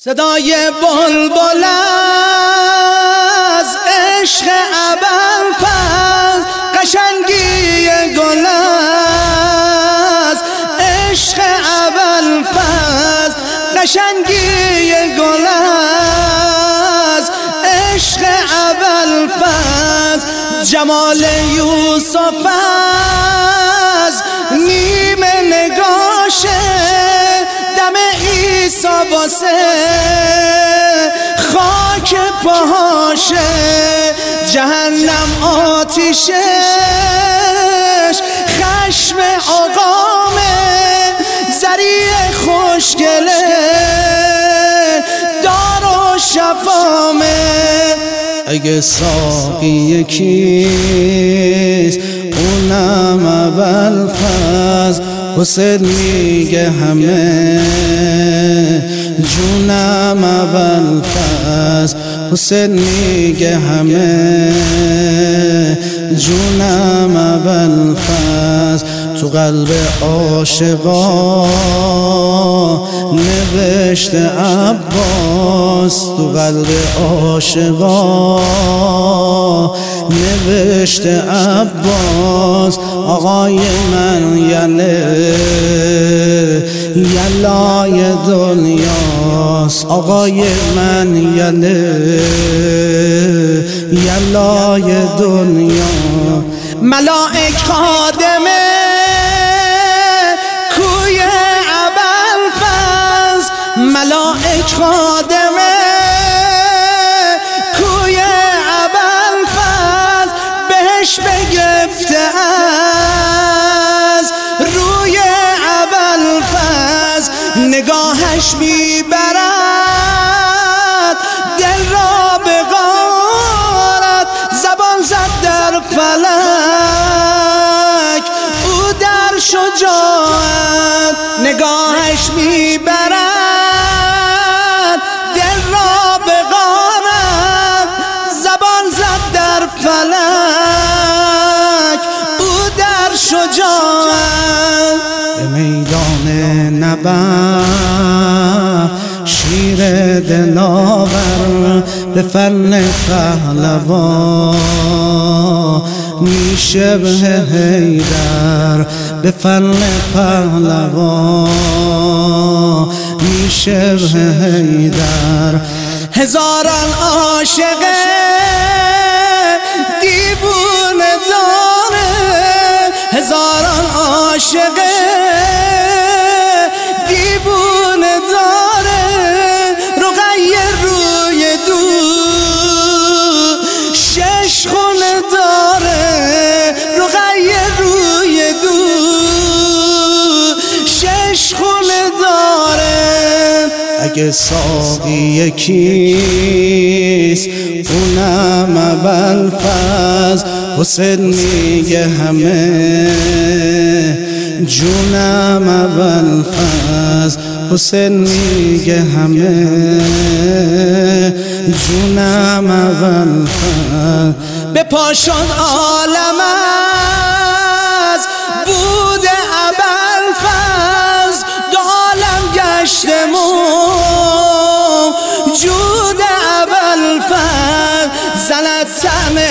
صدای بلبل از عشق ابوالفضل، قشنگی گل از عشق ابوالفضل، قشنگی گل از عشق ابوالفضل، جمال یوسف از نیمه نگاشه، دم عیسی واسه خاک پاهاشه، جهنم آتیشش خشم آقامه، ذریع خوشگله دار و شفامه. اگه ساقی یکیست اونم ابوالفضل، حسین میگه همه جونم ابوالفضل، حسین میگه همه جونم ابوالفضل، تو قلب عاشقا نوشته عباس، تو قلب عاشقا نوشته عباس، آقای من یلای دنیاست، آقای من یلای دنیا. ملائک خادمه کوی ابوالفضل، ملائک خادمه کوی ابوالفضل، بهش بگرفته از روی ابوالفضل، نگاهش میبرد دل را به غارت، زبان زد در فلک او در شجاعت، نگاهش میبرد دل را به غارت، زبان زد در فلک او در شجاعت. به میدان نبرد شیر دلاور، به فن پهلوان میشبه حیدر، به فن پهلوان میشبه حیدر. هزاران عاشق دیوونه داره، هزاران عاشق دیوونه داره، رقیه روی دو شش خونه داره، رقیه روی دو شش خونه داره. اگه ساقی یکیست اونم ابوالفضل، حسین میگه همه جونم ابوالفضل، حسین میگه همه جونم ابوالفضل. به پاشان عالم از بود ابوالفضل، دو عالم گشتم جود ابوالفضل، زند طعم